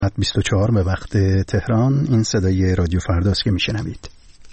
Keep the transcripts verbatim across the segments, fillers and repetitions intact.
بیست و چهار به وقت تهران. این صدای رادیو فرداست که میشنوید.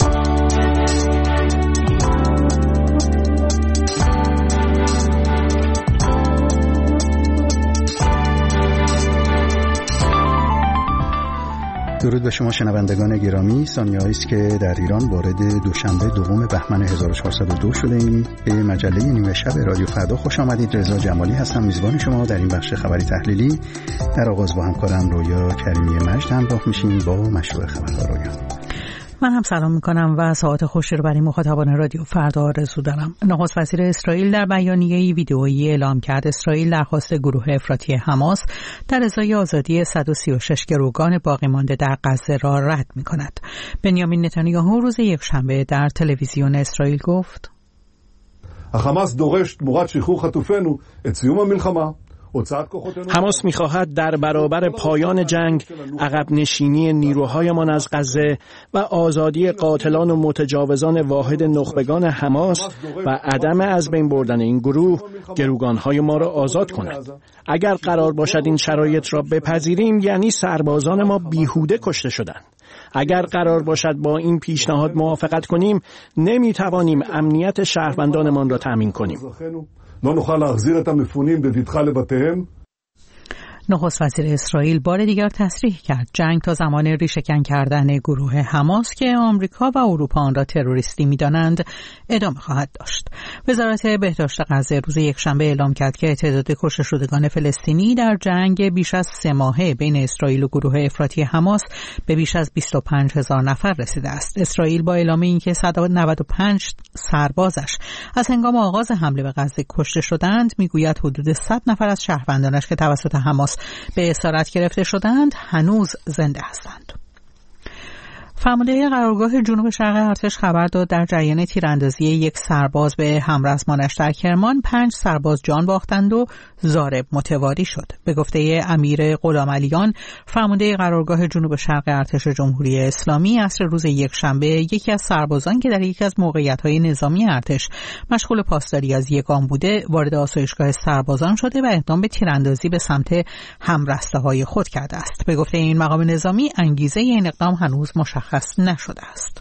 درود به شما شنوندگان گرامی. ثانیه‌ای است که در ایران وارد دوشنبه دوم بهمن هزار و چهارصد و دو شده ایم. به مجله نیمه شب رادیو فردا خوش آمدید. رضا جمالی هستم، میزبان شما در این بخش خبری تحلیلی. در آغاز با همکارم رویا کریمی مجد همراه میشیم با مشروع خبرها. رویا، من هم سلام میکنم و ساعت خوشی رو برای مخاطبان رادیو فردا آرزو دارم. نخست وزیر اسرائیل در بیانیه‌ای ویدئویی اعلام کرد اسرائیل درخواست گروه افراطی حماس در ازای آزادی صد و سی و شش گروگان باقی مانده در غزه را رد میکند. بنیامین نتانیاهو روز یکشنبه در تلویزیون اسرائیل گفت: حماس دورش تمורת שחרור חטופינו את סיום המלחמה. حماس می‌خواهد در برابر پایان جنگ عقب نشینی نیروهایمان از غزه و آزادی قاتلان و متجاوزان واحد نخبگان حماس و عدم از بین بردن این گروه گروگان‌های ما را آزاد کند. اگر قرار باشد این شرایط را بپذیریم یعنی سربازان ما بیهوده کشته شدند. اگر قرار باشد با این پیشنهاد موافقت کنیم نمی‌توانیم امنیت شهروندانمان را تامین کنیم. לא נוכל להחזיר את המפונים בבטחה לבתיהם. نخست وزیر اسرائیل بار دیگر تصریح کرد جنگ تا زمان ریشه‌کن کردن گروه حماس که آمریکا و اروپا آن را تروریستی می‌دانند ادامه خواهد داشت. وزارت بهداشت غزه روز یکشنبه اعلام کرد که تعداد کشته شدگان فلسطینی در جنگ بیش از سه ماهه بین اسرائیل و گروه افراطی حماس به بیش از بیست و پنج هزار نفر رسیده است. اسرائیل با اعلام اینکه صد و نود و پنج سربازش از هنگام آغاز حمله به غزه کشته شدند میگوید حدود صد نفر از شهروندانش که توسط حماس به اسارت گرفته شدند هنوز زنده هستند. فرمانده قرارگاه جنوب شرق ارتش خبر داد در جریان تیراندازی یک سرباز به همرزمانش در کرمان پنج سرباز جان باختند و ضارب متواری شد. به گفته امیر غلامعلیان فرمانده قرارگاه جنوب شرق ارتش جمهوری اسلامی عصر روز یکشنبه یکی از سربازان که در یکی از موقعیت‌های نظامی ارتش مشغول پاسداری از یگان بوده وارد آسایشگاه سربازان شده و اقدام به تیراندازی به سمت همرسته‌های خود کرده است. به گفته این مقام نظامی انگیزه این اقدام هنوز مشخص نشده است.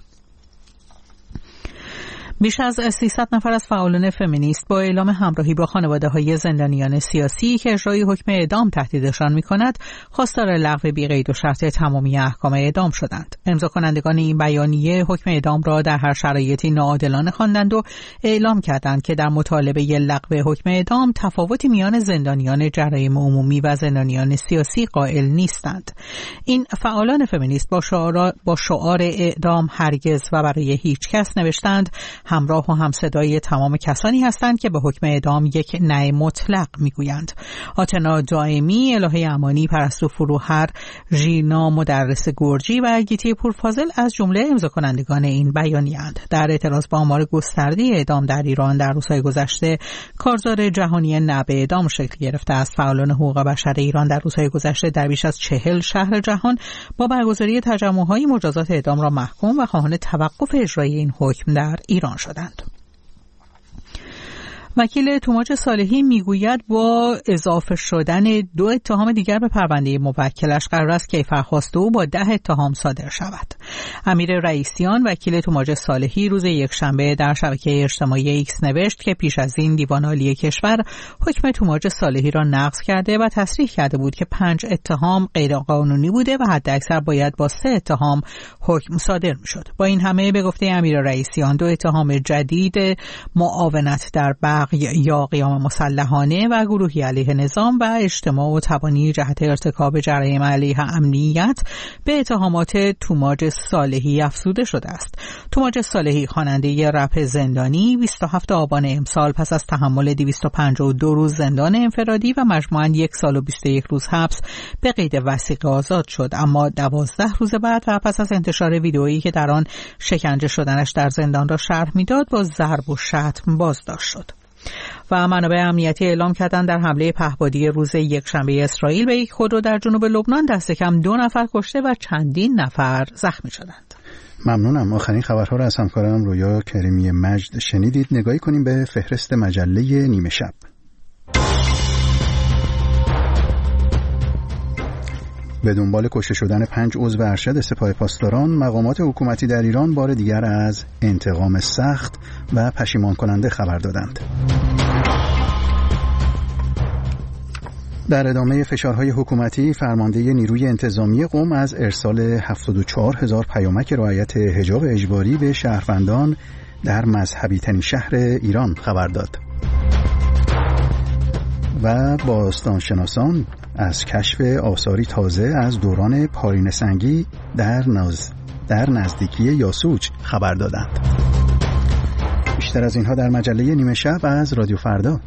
بیش از سیصد نفر از فعالان فمینیست با اعلام همراهی با خانواده‌های زندانیان سیاسی که اجرای حکم اعدام تهدیدشان می‌کند، خواستار لغو بی‌قید و شرط تمامی احکام اعدام شدند. امضا کنندگان این بیانیه حکم اعدام را در هر شرایطی ناعادلانه خواندند و اعلام کردند که در مطالبه لغو حکم اعدام تفاوتی میان زندانیان جرایم عمومی و زندانیان سیاسی قائل نیستند. این فعالان فمینیست با شعار با شعار اعدام هرگز و برای هیچ کس نوشتند همراه و همصدای تمام کسانی هستند که به حکم اعدام یک نه مطلق میگویند. آتنا دائمی، الهه امانی، پرستو فروهر، ژینا مدرس گرجی و گیتی پورفاضل از جمله امضا کنندگان این بیانیه‌اند. در اعتراض با آمار گسترده اعدام در ایران در روزهای گذشته کارزار جهانی نه به اعدام شکل گرفته است. فعالان حقوق بشر ایران در روزهای گذشته در بیش از چهل شهر جهان با برگزاری تجمع‌های مجازات اعدام را محکوم و خواهان توقف اجرای این حکم در ایران شدند. وکیل توماج صالحی میگوید با اضافه شدن دو اتهام دیگر به پرونده موکلش قرار است کیفرخواست او با ده اتهام صادر شود. امیر رئیسیان وکیل توماج صالحی روز یکشنبه در شبکه اجتماعی ایکس نوشت که پیش از این دیوان عالی کشور حکم توماج صالحی را نقض کرده و تصریح کرده بود که پنج اتهام غیرقانونی بوده و حداکثر باید با سه اتهام حکم صادر میشد. با این همه به گفته امیر رئیسیان دو اتهام جدید معاونت در بغی یا قیام مسلحانه و گروهی علیه نظام و اجتماع و تبانی جهت ارتکاب جرایم علیه امنیت به اتهامات توماج صالحی افزوده شده است. توماج صالحی خواننده رپ زندانی بیست و هفتم آبان امسال پس از تحمل دویست و پنجاه و دو روز زندان انفرادی و مجموعاً یک سال و بیست و یک روز حبس به قید وثیقه آزاد شد، اما دوازده روز بعد و پس از انتشار ویدئویی که در آن شکنجه شدنش در زندان را شرح میداد با ضرب و شتم بازداشت شد. و منابع امنیتی اعلام کردند در حمله پهپادی روز یکشنبه اسرائیل به یک خودرو در جنوب لبنان دست کم دو نفر کشته و چندین نفر زخمی شدند. ممنونم. آخرین خبرها را از همکارم رویا کریمی مجد شنیدید. نگاهی کنیم به فهرست مجله نیمه شب. به دنبال کشته شدن پنج عضو ارشد سپاه پاسداران، مقامات حکومتی در ایران بار دیگر از انتقام سخت و پشیمان کننده خبر دادند. در ادامه فشارهای حکومتی، فرمانده نیروی انتظامی قم از ارسال هفتاد و چهار هزار پیامک رعایت حجاب اجباری به شهروندان در مذهبی ترین شهر ایران خبر داد. و باستانشناسان از کشف آثاری تازه از دوران پارینه سنگی در نز... در نزدیکی یاسوج خبر دادند. بیشتر از اینها در مجله نیمه شب از رادیو فردا.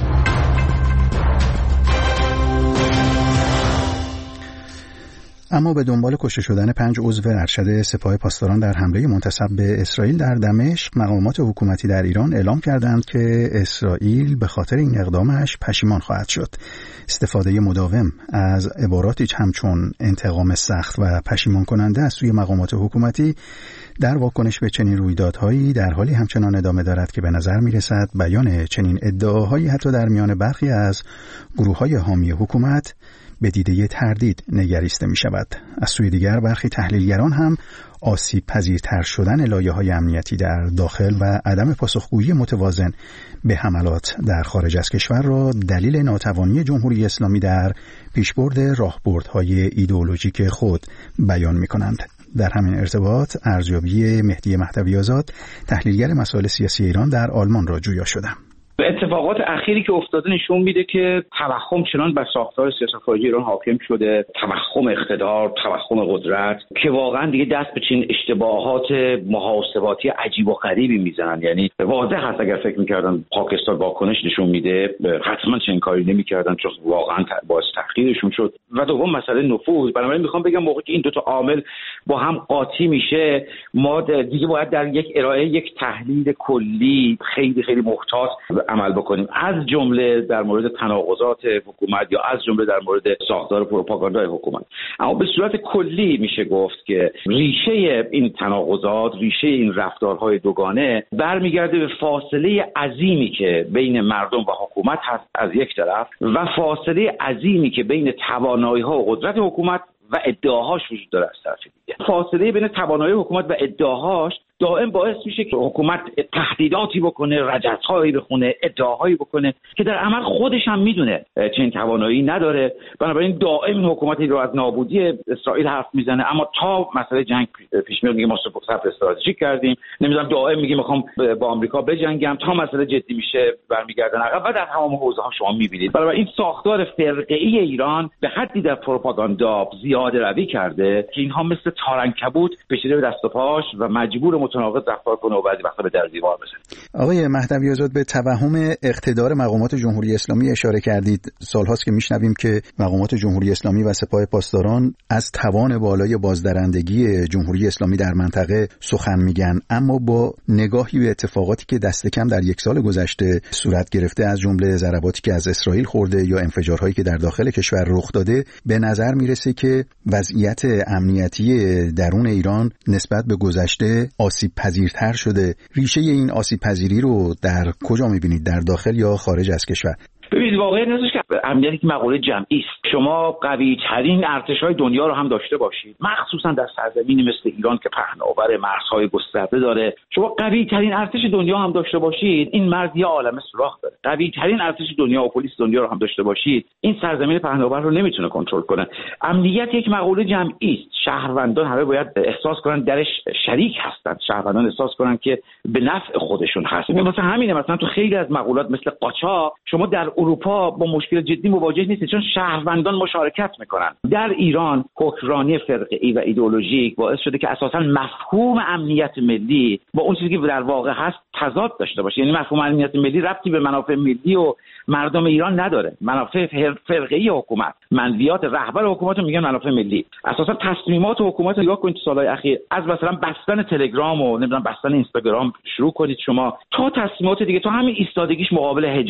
اما به دنبال کشته شدن پنج عضو ارشد سپاه پاسداران در حمله منتسب به اسرائیل در دمشق، مقامات حکومتی در ایران اعلام کردند که اسرائیل به خاطر این اقدامش پشیمان خواهد شد. استفاده مداوم از عباراتی همچون انتقام سخت و پشیمان کننده از سوی مقامات حکومتی در واکنش به چنین رویدادهایی در حالی همچنان ادامه دارد که به نظر می‌رسد بیان چنین ادعاهایی حتی در میان برخی از گروه‌های حامی حکومت به دیده تردید نگریسته می شود. از سوی دیگر برخی تحلیلگران هم آسیب پذیرتر شدن لایه‌های امنیتی در داخل و عدم پاسخگویی متوازن به حملات در خارج از کشور را دلیل ناتوانی جمهوری اسلامی در پیشبرد راهبردهای ایدئولوژیک خود بیان می کنند. در همین ارتباط ارزیابی مهدی مهدوی آزاد، تحلیلگر مسائل سیاسی ایران در آلمان را جویا شدم. اتفاقات اخیری که افتاده نشون میده که توهم چنان بر ساختار سیاست خارجی ایران حاکم شده، توهم اقتدار، توهم قدرت، که واقعا دیگه دست به چین اشتباهات محاسباتی عجیب و غریبی میزنن. یعنی واضح هست اگر فکر میکردن پاکستان واکنش نشون میده، حتما چنین کاری نمیکردن، چون واقعا باعث تحقیرشون شد. و دوم مسئله نفوذ. بنابراین میخوام بگم موقعی که این دو تا عامل با هم قاطی میشه، ما دیگه باید در یک ارائه یک تحلیل کلی خیلی خیلی محتاط عمل بکنیم، از جمله در مورد تناقضات حکومت یا از جمله در مورد ساختار پروپاگاندای حکومت. اما به صورت کلی میشه گفت که ریشه این تناقضات، ریشه این رفتارهای دوگانه برمیگرده به فاصله عظیمی که بین مردم و حکومت هست از یک طرف، و فاصله عظیمی که بین توانایی‌ها و قدرت حکومت و ادعاهاش وجود داره از طرف دیگه. فاصله بین توانایی حکومت و ادعاهاش دائم باعث میشه که حکومت تهدیداتی بکنه، رجزهایی بخونه، ادعاهایی بکنه که در عمل خودش هم میدونه چنین توانایی نداره. بنابراین دائم این حکومتی رو از نابودی اسرائیل حرف میزنه، اما تا مسئله جنگ پیش میاد میگه ما صبر استراتژیک کردیم، نمیدونم دائم میگه میخوام با آمریکا بجنگم، تا مسئله جدی میشه برمیگردن عقب و در تمام حوزه‌ها شما میبینید. بنابراین این ساختار فرقه‌ای ایران به حدی در پروپاگاندا زیاده روی کرده که اینها مثل تارنکبوت پیچیده به دست و پاش و مجبور متناقض رفتار کنه و بعضی وقتا به در دیوار بزنه. آقای مهدوی آزاد، به توهم اقتدار مقامات جمهوری اسلامی اشاره کردید. سالهاست که میشنویم که مقامات جمهوری اسلامی و سپاه پاسداران از توان بالای بازدارندگی جمهوری اسلامی در منطقه سخن میگن، اما با نگاهی به اتفاقاتی که دست کم در یک سال گذشته صورت گرفته، از جمله ضرباتی که از اسرائیل خورده یا انفجارهایی که در داخل کشور رخ داده، به نظر میرسه که وضعیت امنیتی درون ایران نسبت به گذشته آسیب پذیرتر شده. ریشه این آسیب پذیری رو در کجا میبینید؟ در داخل یا خارج از کشور؟ ببینید، واقعیت اینه که امنیتی که مقوله جمعی است. شما قوی ترین ارتش‌های دنیا رو هم داشته باشید، مخصوصا در سرزمینی مثل ایران که پهناور مرزهای گسترده داره، شما قوی ترین ارتش دنیا هم داشته باشید، این مرز یه عالمه سوراخ داره. قوی ترین ارتش دنیا و پلیس دنیا رو هم داشته باشید، این سرزمین پهناور رو نمیتونه کنترل کنه. امنیت یک مقوله جمعی است. شهروندان همه باید احساس کنن درش شریک هستند. شهروندان احساس کنن که به نفع خودشون هست. مثلا همینه، مثلا تو خیلی از مقولات مثل قاچاق شما در اروپا با مشکل جدی مواجه نیستید، چون شهروندان مشارکت میکنن. در ایران حکمرانی فرقه‌ای و ایدئولوژیک باعث شده که اساساً مفهوم امنیت ملی با اون چیزی که در واقع هست تضاد داشته باشه. یعنی مفهوم امنیت ملی ربطی به منافع ملی و مردم ایران نداره. منافع فرقه‌ای حکومت، منویات رهبر حکومت رو میگن منافع ملی. اساساً تصمیمات حکومت رو نگاه کنید تو سالهای اخیر، از مثلا بستن تلگرام و نمیدونم بستن اینستاگرام شروع کنید شما، تا تصمیمات دیگه، تا همین ایستادگیش مقابل حجاب،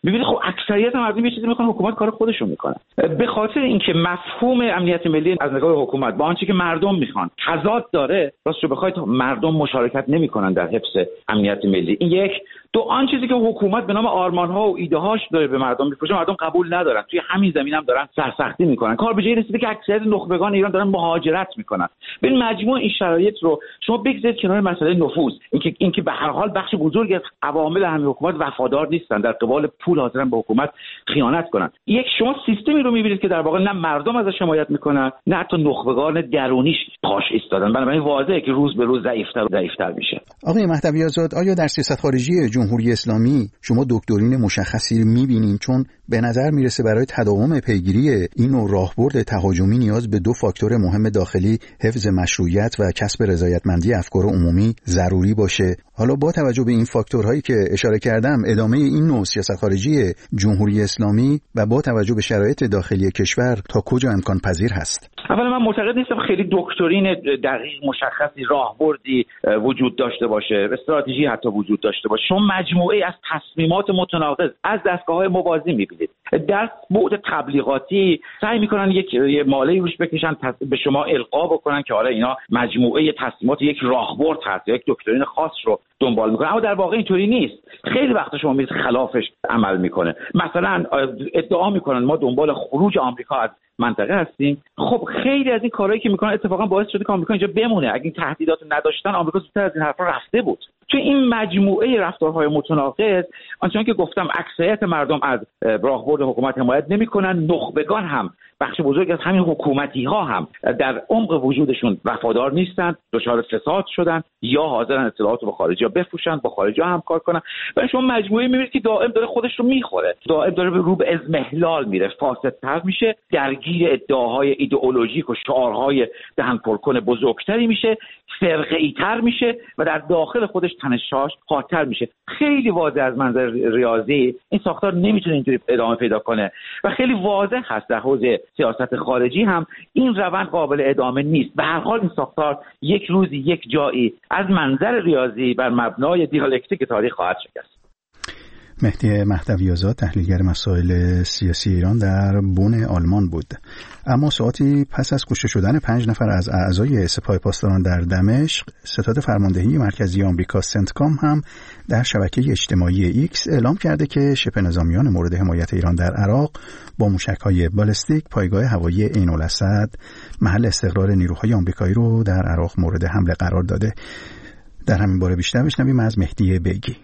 می‌بینید خب اکثریت مردم یه چیزی می‌خوان، حکومت کار خودشون می‌کنه. به خاطر اینکه مفهوم امنیت ملی از نگاه حکومت با آنچه که مردم می‌خوان تضاد داره، راستش بخواید مردم مشارکت نمی‌کنن در حفظ امنیت ملی. این یک. دو، آن چیزی که حکومت به نام آرمان‌ها و ایده‌هاش داره به مردم می‌فروشه، مردم قبول ندارن. توی همین زمینه هم دارن سرسختی می‌کنن. کار به جایی رسیده که اکثریت نخبگان ایران دارن مهاجرت می‌کنن. ببین مجموع این شرایط رو شما بگذارید کنار مسئله نفوذ، اینکه اینکه به هر حال بخش بزرگی از عوامل همین حکومت وفادار نیستن، در قبال پول حاضرن به حکومت خیانت کنن. یک، شما سیستمی رو می‌بینید که در واقع نه مردم ازش حمایت می‌کنن، نه حتی نخبگان درونیش پاش ایستادن. بنابراین واضحه که روز به روز ضعیف‌تر و ضعیف‌تر میشه. آقای مهدوی آزاد، آیا در سیاست خارجی جمهوری اسلامی شما دکترین مشخصی می‌بینید؟ چون به نظر میرسه برای تداوم پیگیری این نوع راهبرد تهاجمی نیاز به دو فاکتور مهم داخلی، حفظ مشروعیت و کسب رضایتمندی افکار عمومی ضروری باشه. حالا با توجه به این فاکتورهایی که اشاره کردم، ادامه این نوع سیاست خارجی جمهوری اسلامی و با توجه به شرایط داخلی کشور تا کجا امکان پذیر هست؟ اولا من معتقد نیستم خیلی دکترین دقیق مشخصی راهبردی وجود داشته باشه، استراتژی حتی وجود داشته باشه. شما مجموعه از تصمیمات متناقض از دستگاه‌های موازی می‌بینید. در بعد تبلیغاتی سعی می‌کنن یک ماله روش بکشن، به شما القا بکنن که حالا اینا مجموعه تصمیمات یک راهبرد هست، یک دکترین خاص رو دنبال می‌کنن، اما در واقع اینطوری نیست. خیلی وقتا شما می‌بینید خلافش عمل می‌کنه. مثلا ادعا می‌کنن ما دنبال خروج آمریکا از منطقه هستیم. خب خیلی از این کارهایی که میکنن اتفاقا باعث شده که آمریکا اینجا بمونه. اگه این تهدیدات نداشتن آمریکا زودتر از این حرفا رفته بود. چون این مجموعه رفتارهای متناقض، آنچنان که گفتم اکثریت مردم از راهبرد حکومت حمایت نمیکنن، نخبگان هم بخش بزرگ از همین حکومتی ها هم در عمق وجودشون وفادار نیستن، دچار فساد شدن یا حاضرن اطلاعات رو به خارجی‌ها بفروشن، با خارجی‌ها همکار کنن. و شما مجموعه می‌بینید که دائم داره خودش رو میخوره، دائم داره به رو به اضمحلال میره، فاسدتر میشه، درگیر ادعاهای ایدئولوژیک و شعارهای دهن پرکن بزرگتری میشه، فرقه‌ای‌تر میشه و در داخل خودش تنش‌هاش خاطر میشه. خیلی واضح از منظر ریاضی این ساختار نمیتونه اینطوری ادامه پیدا کنه و خیلی واضح هست در حوزه سیاست خارجی هم این روند قابل ادامه نیست. به هر حال این ساختار یک روزی یک جایی از منظر ریاضی بر مبنای دیالکتیک تاریخ خواهد شکست. مهدی مهدوی آزاد، تحلیلگر مسائل سیاسی ایران، در بن آلمان بود. اما ساعتی پس از کشته شدن پنج نفر از اعضای سپاه پاسداران در دمشق، ستاد فرماندهی مرکزی آمریکا سنتکام هم در شبکه اجتماعی ایکس اعلام کرده که شبه نظامیان مورد حمایت ایران در عراق با موشک‌های بالستیک پایگاه هوایی عین الاسد، محل استقرار نیروهای آمریکایی رو در عراق مورد حمله قرار داده. در همین باره بیشتر بشنویم از مهدی بیگی.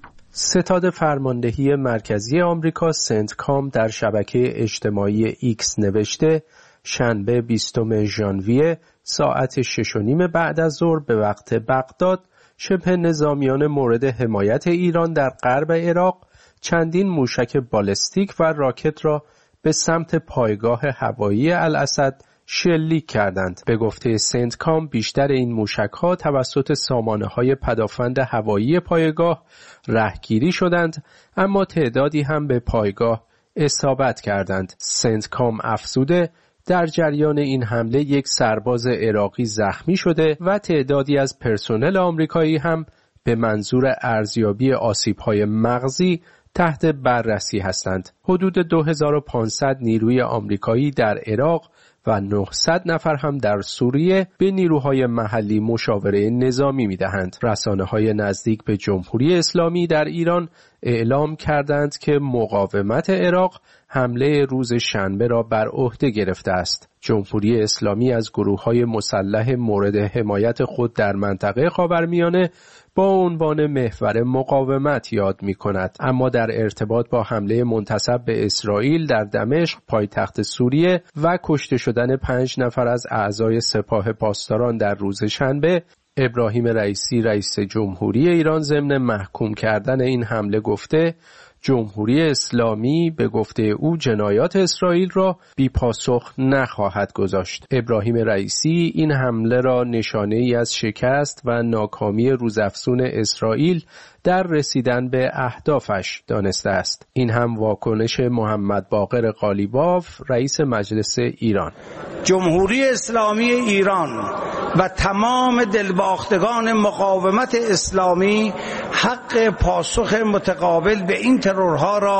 ستاد فرماندهی مرکزی آمریکا سنتکام در شبکه اجتماعی ایکس نوشته شنبه بیستم ژانویه ساعت شش و نیم بعد از ظهر به وقت بغداد شبه نظامیان مورد حمایت ایران در غرب عراق چندین موشک بالستیک و راکت را به سمت پایگاه هوایی الاسد شلیک کردند. به گفته سنتکام بیشتر این موشک‌ها توسط سامانه‌های پدافند هوایی پایگاه رهگیری شدند، اما تعدادی هم به پایگاه اصابت کردند. سنتکام افزوده در جریان این حمله یک سرباز عراقی زخمی شده و تعدادی از پرسنل آمریکایی هم به منظور ارزیابی آسیب‌های مغزی تحت بررسی هستند. حدود دو هزار و پانصد نیروی آمریکایی در عراق و نهصد نفر هم در سوریه به نیروهای محلی مشاوره نظامی می‌دهند. رسانه‌های نزدیک به جمهوری اسلامی در ایران اعلام کردند که مقاومت عراق حمله روز شنبه را بر عهده گرفته است. جمهوری اسلامی از گروه‌های مسلح مورد حمایت خود در منطقه خاورمیانه با عنوان محور مقاومت یاد می‌کند، اما در ارتباط با حمله منتسب به اسرائیل در دمشق پایتخت سوریه و کشته شدن پنج نفر از اعضای سپاه پاسداران در روز شنبه، ابراهیم رئیسی رئیس جمهوری ایران ضمن محکوم کردن این حمله گفته جمهوری اسلامی به گفته او جنایات اسرائیل را بی پاسخ نخواهد گذاشت. ابراهیم رئیسی این حمله را نشانه ای از شکست و ناکامی روزافزون اسرائیل در رسیدن به اهدافش دانسته است. این هم واکنش محمد باقر قالیباف رئیس مجلس ایران. جمهوری اسلامی ایران و تمام دلباختگان مقاومت اسلامی حق پاسخ متقابل به این ترورها را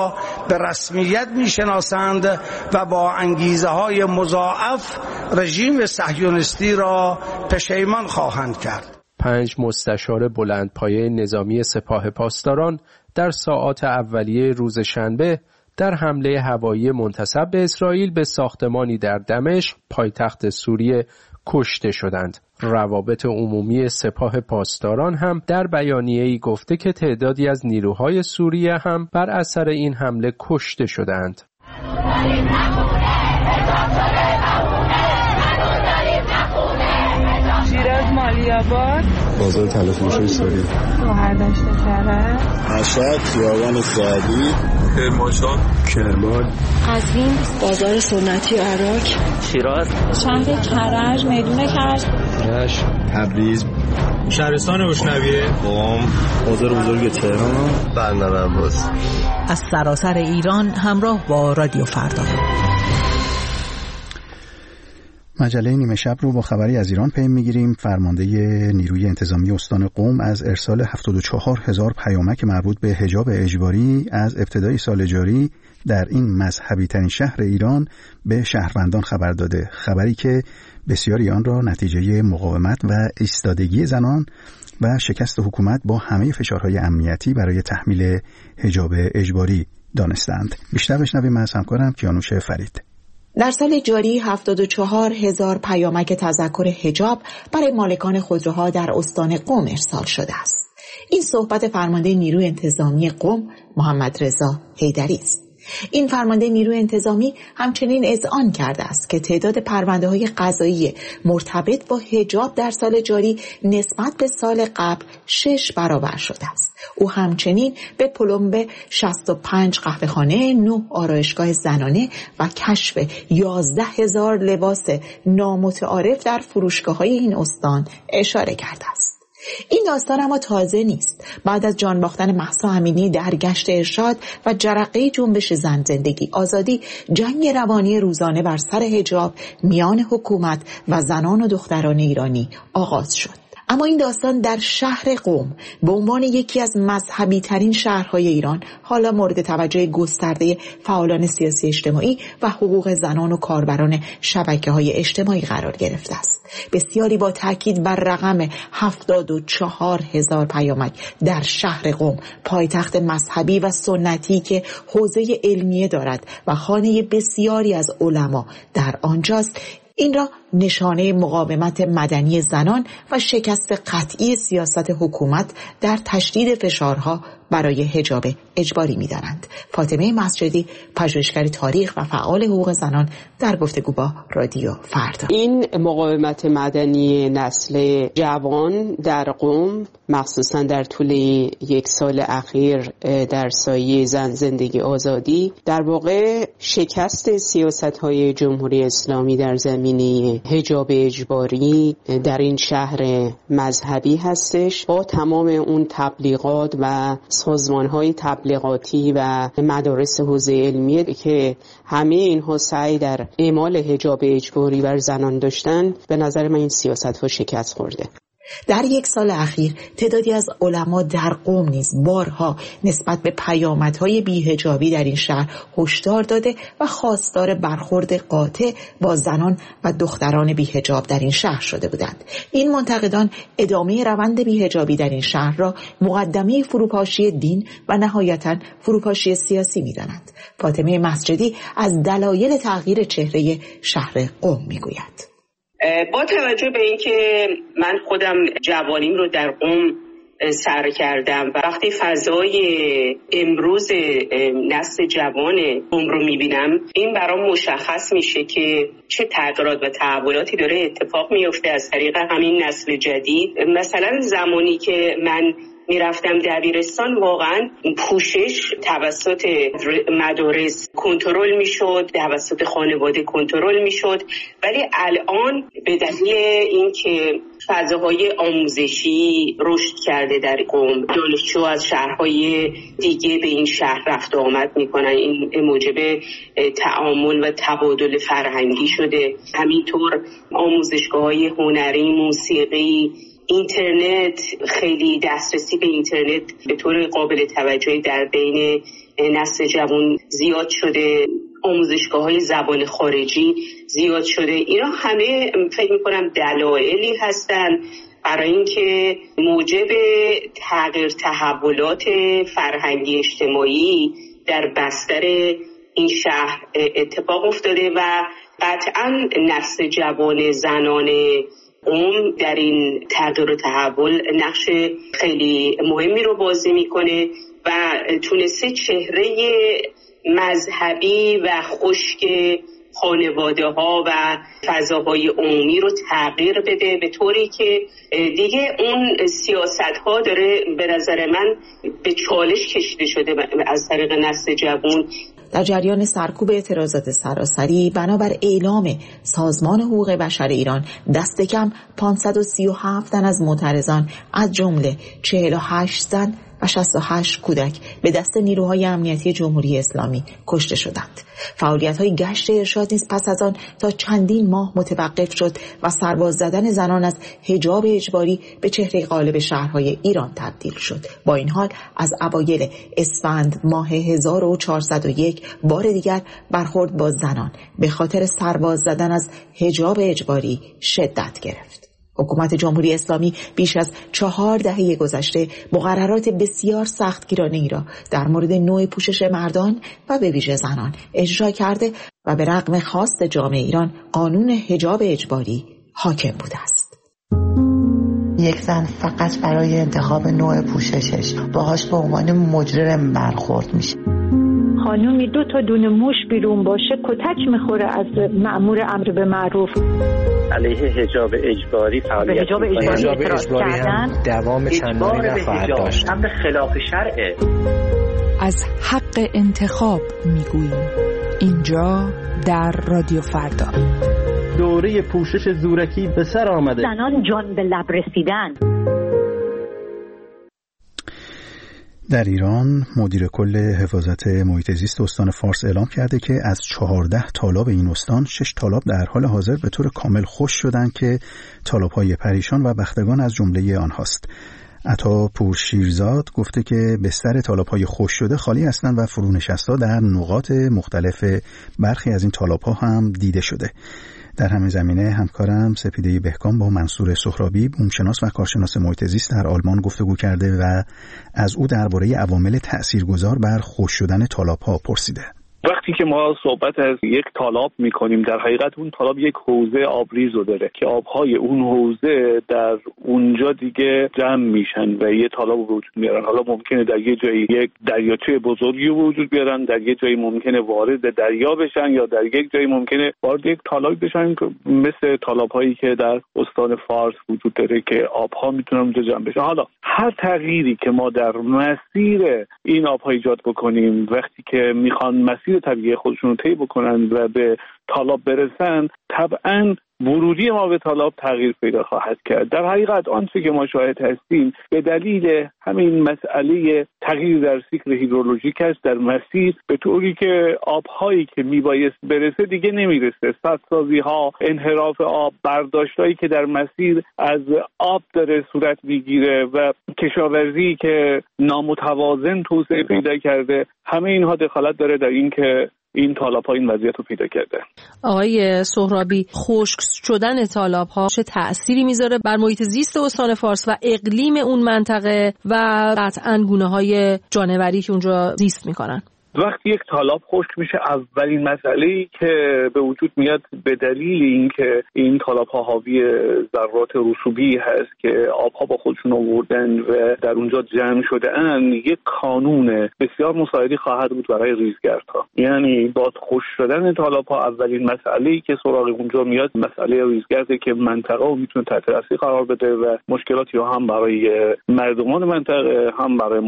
به رسمیت میشناسند و با انگیزه های مضاعف رژیم صهیونیستی را پشیمان خواهند کرد. پنج مستشار بلندپایه نظامی سپاه پاسداران در ساعات اولیه روز شنبه در حمله هوایی منتسب به اسرائیل به ساختمانی در دمشق پایتخت سوریه کشته شدند. روابط عمومی سپاه پاسداران هم در بیانیه‌ای گفته که تعدادی از نیروهای سوریه هم بر اثر این حمله کشته شدند. شیراز مالی‌آباد، بازار تلفروشی سوری، شهردشت کرج، مشهد، خیابان سعدی، کرمانشاه، کرمان، قزوین، بازار سنتی عراق، شیراز، شهر کرج، میدون کرج، رشت، تبریز، شهرستان اشنویه، قم، بازار بزرگ تهران، بندر عباس. از سراسر ایران همراه با رادیو فردا. مجله نیمه شب رو با خبری از ایران پی میگیریم. فرمانده نیروی انتظامی استان قم از ارسال هفتاد و چهار هزار پیامک مربوط به حجاب اجباری از ابتدای سال جاری در این مذهبی ترین شهر ایران به شهروندان خبر داده. خبری که بسیاری آن را نتیجه مقاومت و ایستادگی زنان و شکست حکومت با همه فشارهای امنیتی برای تحمیل حجاب اجباری دانستند. بیشتر بشنویم از همکارم کیانوش فرید. در سال جاری هفتاد و چهار هزار پیامک تذکر حجاب برای مالکان خودروها در استان قم ارسال شده است. این صحبت فرمانده نیروی انتظامی قم محمد رضا حیدری است. این فرمانده نیروی انتظامی همچنین اذعان کرده است که تعداد پرونده‌های قضایی مرتبط با حجاب در سال جاری نسبت به سال قبل شش برابر شده است. او همچنین به پلمب شصت و پنج قهوه‌خانه، نه آرایشگاه زنانه و کشف یازده هزار لباس نامتعارف در فروشگاه‌های این استان اشاره کرده است. این داستان اما تازه نیست. بعد از جان باختن مهسا امینی در گشت ارشاد و جرقه جنبش زن زندگی آزادی، جنگ روانی روزانه بر سر حجاب میان حکومت و زنان و دختران ایرانی آغاز شد. اما این داستان در شهر قم به عنوان یکی از مذهبی ترین شهرهای ایران حالا مورد توجه گسترده فعالان سیاسی اجتماعی و حقوق زنان و کاربران شبکه‌های اجتماعی قرار گرفته است. بسیاری با تاکید بر رقم هفتاد و چهار هزار پیامک در شهر قم، پایتخت مذهبی و سنتی که حوزه علمیه دارد و خانه بسیاری از علما در آنجاست، این را نشانه مقاومت مدنی زنان و شکست قطعی سیاست حکومت در تشدید فشارها برای حجاب اجباری می‌دانند. فاطمه مسجدی، پژوهشگر تاریخ و فعال حقوق زنان، در گفتگو با رادیو فردا. این مقاومت مدنی نسل جوان در قم، مخصوصا در طول یک سال اخیر در سایه زن زندگی آزادی، در واقع شکست سیاست‌های جمهوری اسلامی در زمینه حجاب اجباری در این شهر مذهبی هستش، با تمام اون تبلیغات و سازمان‌های تبلیغاتی و مدارس حوزه علمیه که همه اینها سعی در اعمال حجاب اجباری بر زنان داشتن. به نظر من این سیاست‌ها شکست خورده. در یک سال اخیر تعدادی از علما در قم نیز بارها نسبت به پیامدهای بی‌حجابی در این شهر هشدار داده و خواستار برخورد قاطع با زنان و دختران بی‌حجاب در این شهر شده بودند. این منتقدان ادامه روند بی‌حجابی در این شهر را مقدمه فروپاشی دین و نهایتاً فروپاشی سیاسی می‌دانند. فاطمه مسجدی از دلایل تغییر چهره شهر قم می‌گوید. با توجه به اینکه من خودم جوانیم رو در قم سر کردم و وقتی فضای امروز نسل جوان قم رو میبینم، این برام مشخص میشه که چه تغییرات و تحولاتی داره اتفاق میفته از طریق همین نسل جدید. مثلا زمانی که من میرفتم دبیرستان، واقعا پوشش توسط مدارس کنترل میشد، توسط خانواده کنترل میشد، ولی الان به دلیل اینکه فضاهای آموزشی رشد کرده در قم، دانشجو از شهرهای دیگه به این شهر رفت و آمد میکنن، این موجب تعامل و تبادل فرهنگی شده. همینطور آموزشگاه‌های هنری، موسیقی، اینترنت خیلی دسترسی به اینترنت به طور قابل توجهی در بین نسل جوان زیاد شده، آموزشگاه‌های زبان خارجی زیاد شده. اینا همه فکر می‌کنم دلایلی هستن برای اینکه موجب تغییر تحولات فرهنگی اجتماعی در بستر این شهر اتفاق افتاده و قطعاً نسل جوان زنان قم در این تغییر و تحول نقش خیلی مهمی رو بازی میکنه و تونسته چهره مذهبی و خشک خانواده ها و فضاهای عمومی رو تغییر بده به طوری که دیگه اون سیاست ها داره به نظر من به چالش کشیده شده از طریق نسل جوان. در جریان سرکوب اعتراضات سراسری بنابر اعلام سازمان حقوق بشر ایران دست کم پانصد و سی و هفت تن از معترضان از جمله چهل و هشت زن و شصت و هشت کودک به دست نیروهای امنیتی جمهوری اسلامی کشته شدند. فعالیت‌های گشت ارشاد نیز پس از آن تا چندین ماه متوقف شد و سرباز زدن زنان از حجاب اجباری به چهره غالب شهرهای ایران تبدیل شد. با این حال از اوایل اسفند ماه هزار و چهارصد و یک بار دیگر برخورد با زنان به خاطر سرباز زدن از حجاب اجباری شدت گرفت. حکومت جمهوری اسلامی بیش از چهار دهه گذشته مقررات بسیار سختگیرانه‌ای را در مورد نوع پوشش مردان و به ویژه زنان اجرا کرده و به رغم خواست جامعه ایران قانون حجاب اجباری حاکم بوده است. یک زن فقط برای انتخاب نوع پوششش باهاش به عنوان مجرم برخورد میشه. خانومی دو تا دونه موش بیرون باشه کتک میخوره از مأمور امر به معروف. علیه حجاب اجباری فعالیت به حجاب اجباری, حجاب اجباری هم دوام چندانی نخواهد داشت. امر خلاف شرعه. از حق انتخاب میگوییم اینجا در رادیو فردا. دوره پوشش زورکی به سر آمده. زنان جان به لب رسیدن. در ایران مدیر کل حفاظت محیط زیست استان فارس اعلام کرده که از چهارده تالاب این استان شش تالاب در حال حاضر به طور کامل خشک شدند که تالاب‌های پریشان و بختگان از جمله آنهاست. عطا پور شیرزاد گفته که بستر تالاب‌های خشک شده خالی هستند و فرونشست‌ها در نقاط مختلف برخی از این تالاب‌ها هم دیده شده. در همین زمینه همکارم سپیده بهکام با منصور سهرابی بومشناس و کارشناس محیط زیست در آلمان گفتگو کرده و از او درباره عوامل تاثیرگذار بر خشک شدن تالاب‌ها پرسیده. وقتی که ما صحبت از یک تالاب میکنیم در حقیقت اون تالاب یک حوزه آبریز رو داره که آبهای اون حوزه در اونجا دیگه جمع میشن و یه تالاب وجود میارن. حالا ممکنه در یه جایی یک دریاچه بزرگی وجود بیارن، در یه جایی ممکنه وارد دریا بشن یا در یک جایی ممکنه وارد یک تالاب بشن مثل تالاب‌هایی که در استان فارس وجود داره که آبها میتونن اونجا جمع بشن. حالا هر تغییری که ما در مسیر این آبها ایجاد بکنیم وقتی که میخوان مسیر طبیعی خودشون رو طی بکنن و به تالاب برسن طبعاً ورودی ما به تالاب تغییر پیدا خواهد کرد. در حقیقت آنچه که ما شاهد هستیم به دلیل همین مسئله تغییر در سیکل هیدرولوژیک است در مسیر، به طوری که آبهایی که میبایست برسه دیگه نمیرسه. سدسازی ها، انحراف آب، برداشتایی که در مسیر از آب داره صورت میگیره و کشاورزی که نامتوازن توسعه پیدا کرده، همه اینها دخالت داره در این که این تالاب‌ها این وضعیت رو پیدا کرده. آقای سهرابی، خشک شدن تالاب‌ها چه تأثیری میذاره بر محیط زیست استان فارس و اقلیم اون منطقه و قطعاً گونه‌های جانوری که اونجا زیست میکنن؟ وقتی یک تالاب خشک میشه اولین مسئله‌ای که به وجود میاد به دلیل اینکه این تالاب‌ها حاوی ذرات رسوبی هست که آبها با خودشون آوردن و در اونجا جمع شده اند، یک کانون بسیار مساعدی خواهد بود برای ریزگردها. یعنی با خشک شدن تالاب‌ها اولین مسئله‌ای که سراغ اونجا میاد مسئله ریزگرده که منطقه رو میتونه تحت تاثیر قرار بده و مشکلاتی رو هم برای مردمان منطقه هم برای محیط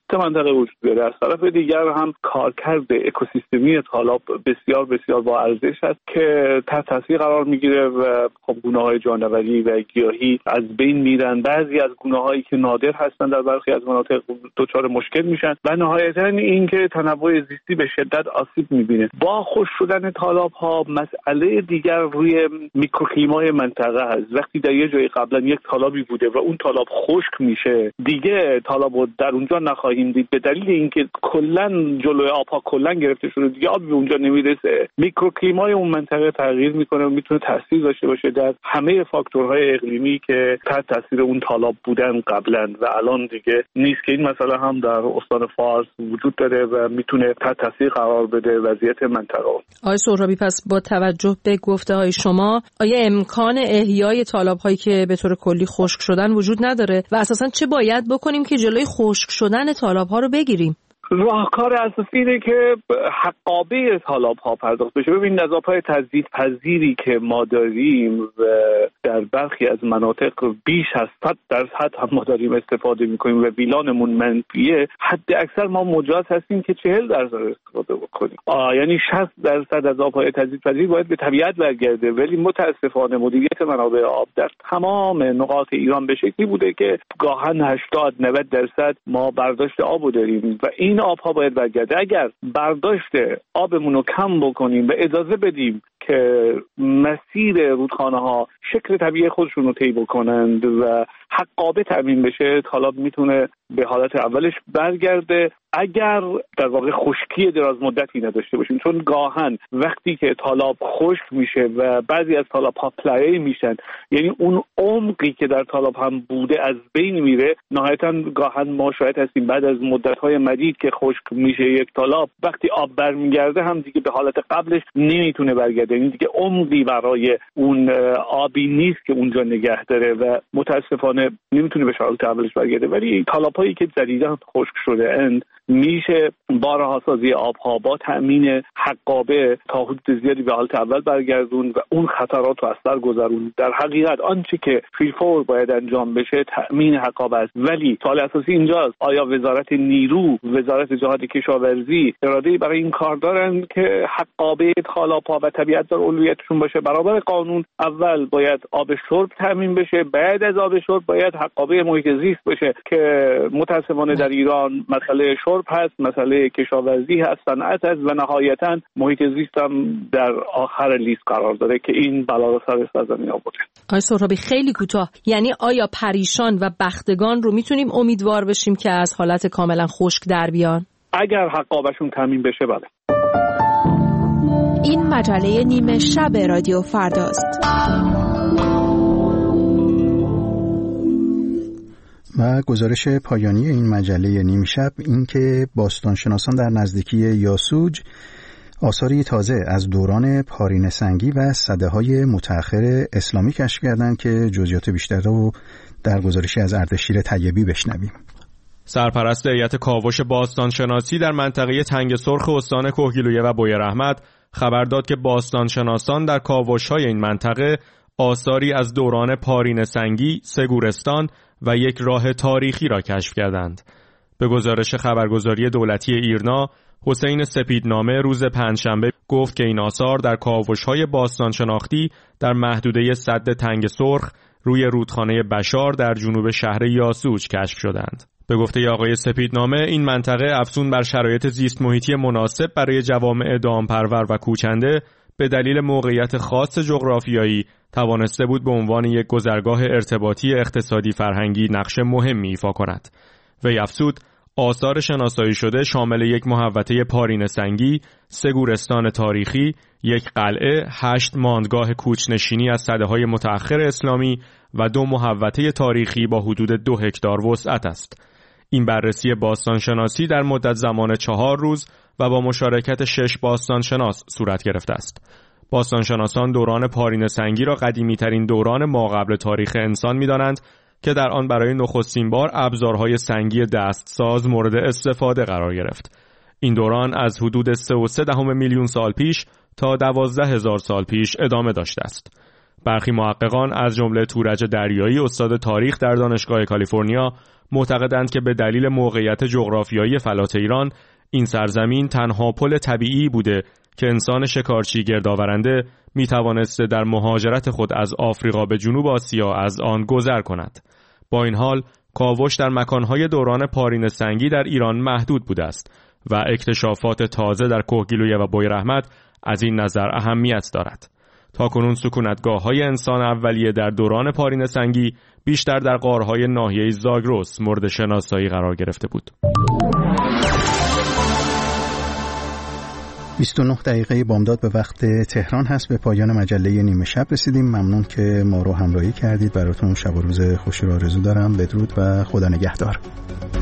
منطقه وجود داره. از طرف دیگر هم کارکرد اکوسیستمی تالاب بسیار بسیار با ارزش است که تحت تاثیر قرار میگیره و خب گونه‌های جانوری و گیاهی از بین میرن. بعضی از گونه‌هایی که نادر هستن در برخی از مناطق دچار مشکل میشن و نهایتاً اینکه تنوع زیستی به شدت آسیب میبینه. با خشک شدن تالاب‌ها مسئله دیگر روی میکروکلیمای منطقه هست. وقتی در یه جایی قبلا یک تالابی بوده و اون تالاب خشک میشه، دیگه تالابو در اونجا نخواهیم دید به دلیل اینکه کلا جلوی آبها کلا گرفته شده، دیگه آب به اونجا نمیرسه. میکروکلیمای اون منطقه تغییر میکنه و میتونه تاثیر داشته باشه در همه فاکتورهای اقلیمی که تحت تاثیر اون تالاب بودن قبلا و الان دیگه نیست، که این مسئله هم در استان فارس وجود داره و میتونه تحت تاثیر قرار بده وضعیت منطقه. آقای سهرابی، پس با توجه به گفته‌های شما آیا امکان احیای تالاب‌هایی که به طور کلی خشک شدن وجود نداره و اساساً چه باید بکنیم که جلوی خشک شدن تالاب‌ها رو بگیریم؟ راهکار اساسی اینه که حقابه تالاب‌ها پرداخت بشه. ببین نظافت تجدید پذیری که ما داریم و در برخی از مناطق بیش از صد درصد هم ما داریم استفاده می‌کنیم و ویلانمون منفیه، حد اکثر ما مجاز هستیم که چهل درصد استفاده بکنیم. آه یعنی شصت درصد از آب‌های تجدید پذیر باید به طبیعت برگرده، ولی متأسفانه مدیریت منابع آب در تمام نقاط ایران به شکلی بوده که گاهن هشتاد نود درصد ما برداشت آبو داریم و این آبها باید برگرده. اگر برداشت آبمون رو کم بکنیم و اجازه بدیم که مسیر رودخانه ها شکل طبیعی خودشون رو طی بکنند و حقابه تامین بشه، تالاب میتونه به حالت اولش برگرده اگر در واقع خشکی دراز مدتی نداشته باشیم. چون گاهن وقتی که تالاب خشک میشه و بعضی از تالاب ها پلایه میشن، یعنی اون عمقی که در تالاب هم بوده از بین میره. نهایتا گاهن ما شاید هستیم بعد از مدت های مدید که خشک میشه یک تالاب، وقتی آب برمیگرده هم دیگه به حالت قبلش نمیتونه برگرده، یعنی دیگه عمقی برای اون آبی نیست که اونجا نگه داره و متاسفانه نمیتونه به حالت اولش برگرده. ولی تالاب هایی که جدیداً خشک شده اند میشه با رهاسازی آبها با تأمین حقابه تا حدود زیادی به حالت اول برگردون و اون خطرات رو از سر گذرون. در حقیقت آنچه که فیلفور باید انجام بشه تأمین حقابه است، ولی سوال اساسی اینجاست آیا وزارت نیرو، وزارت جهاد کشاورزی اراده‌ای برای این کار دارن که حقابه تالاب‌ها و طبیعت در اولویتشون باشه؟ برابر قانون اول باید آب شرب تأمین بشه، بعد از آب شرب باید حقابه محیط زیست باشه که متاسفانه در ایران مسئله شرب هست، مسئله کشاورزی هست، صنعت هست و نهایتاً محیط زیست هم در آخر لیست قرار داره که این بلا رو سر سرزمین آورده. آقای سهرابی خیلی کوتاه، یعنی آیا پریشان و بختگان رو میتونیم امیدوار بشیم که از حالت کاملا خشک در بیان؟ اگر حقابشون تامین بشه بله. این مجله نیمه شب رادیو فرداست. و گزارش پایانی این مجله نیم شب این که باستانشناسان در نزدیکی یاسوج آثاری تازه از دوران پارینه سنگی و سده‌های متأخر اسلامی کشف کردند که جزئیات بیشتر رو در گزارشی از اردشیر طیبی بشنویم. سرپرست هیئت کاوش باستانشناسی در منطقه تنگ سرخ استان کهگیلویه و بویراحمد خبر داد که باستانشناسان در کاوش‌های این منطقه آثاری از دوران پارینه سنگی، سگورستان و یک راه تاریخی را کشف کردند. به گزارش خبرگزاری دولتی ایرنا، حسین سپیدنامه روز پنجشنبه گفت که این آثار در کاوش‌های باستان شناختی در محدوده سد تنگ سرخ روی رودخانه بشار در جنوب شهر یاسوج کشف شدند. به گفته آقای سپیدنامه، این منطقه افزون بر شرایط زیست محیطی مناسب برای جوامع دامپرور و کوچنده به دلیل موقعیت خاص جغرافیایی توانسته بود به عنوان یک گذرگاه ارتباطی اقتصادی فرهنگی نقش مهمی ایفا کند. وی افزود آثار شناسایی شده شامل یک محوطه پارینه سنگی، سه گورستان تاریخی، یک قلعه، هشت ماندگاه کوچنشینی از سده‌های متأخر اسلامی و دو محوطه تاریخی با حدود دو هکتار وسعت است. این بررسی باستانشناسی در مدت زمان چهار روز و با مشارکت شش باستانشناس صورت گرفته است. باستانشناسان دوران پارینه سنگی را قدیمی‌ترین دوران ماقبل تاریخ انسان می‌دانند که در آن برای نخستین بار ابزارهای سنگی دستساز مورد استفاده قرار گرفت. این دوران از حدود سه و سه دهم میلیون سال پیش تا دوازده هزار سال پیش ادامه داشته است. برخی محققان از جمله تورج دریایی استاد تاریخ در دانشگاه کالیفرنیا معتقدند که به دلیل موقعیت جغرافیایی فلات ایران این سرزمین تنها پل طبیعی بوده که انسان شکارچی گردآورنده می توانسته در مهاجرت خود از آفریقا به جنوب آسیا از آن گذر کند. با این حال کاوش در مکانهای دوران پارین سنگی در ایران محدود بوده است و اکتشافات تازه در کهگیلویه و بویراحمد از این نظر اهمیت دارد. تاکنون سکونتگاه‌های انسان اولیه در دوران پارین سنگی بیشتر در غارهای ناحیه زاگرس مورد شناسایی قرار گرفته بود. بیست و نه دقیقه بامداد به وقت تهران هست. به پایان مجله نیمه شب رسیدیم. ممنون که ما رو همراهی کردید. براتون شب و روز خوشی رو آرزو دارم. بدرود و خدا نگهدار.